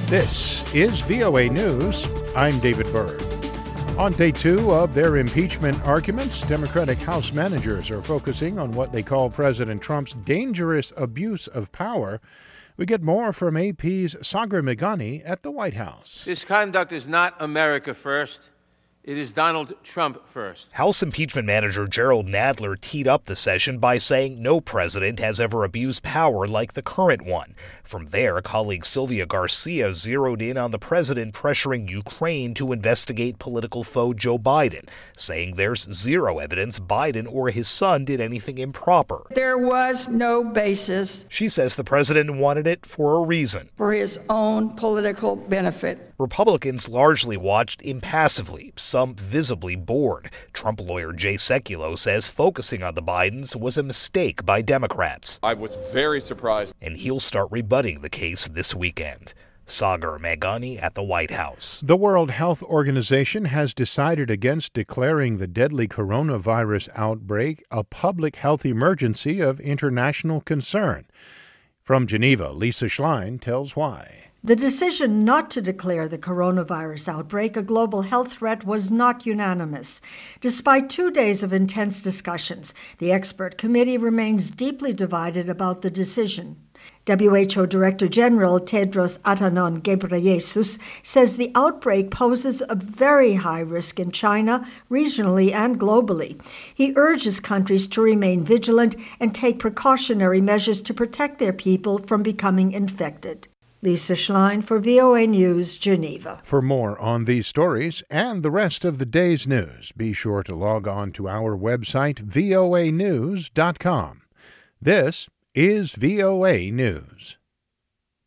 This is VOA News. I'm David Byrd. On day 2 of their impeachment arguments, Democratic House managers are focusing on what they call President Trump's dangerous abuse of power. We get more from AP's Sagar Meghani at the White House. This conduct is not America first. It is Donald Trump first. House impeachment manager Gerald Nadler teed up the session by saying no president has ever abused power like the current one. From there, colleague Sylvia Garcia zeroed in on the president pressuring Ukraine to investigate political foe Joe Biden, saying there's zero evidence Biden or his son did anything improper. There was no basis. She says the president wanted it for a reason. For his own political benefit. Republicans largely watched impassively, some visibly bored. Trump lawyer Jay Sekulow says focusing on the Bidens was a mistake by Democrats. I was very surprised. And he'll start rebutting the case this weekend. Sagar Meghani at the White House. The World Health Organization has decided against declaring the deadly coronavirus outbreak a public health emergency of international concern. From Geneva, Lisa Schlein tells why. The decision not to declare the coronavirus outbreak a global health threat was not unanimous. Despite 2 days of intense discussions, the expert committee remains deeply divided about the decision. WHO Director General Tedros Adhanom Ghebreyesus says the outbreak poses a very high risk in China, regionally and globally. He urges countries to remain vigilant and take precautionary measures to protect their people from becoming infected. Lisa Schlein for VOA News, Geneva. For more on these stories and the rest of the day's news, be sure to log on to our website, voanews.com. This is VOA News.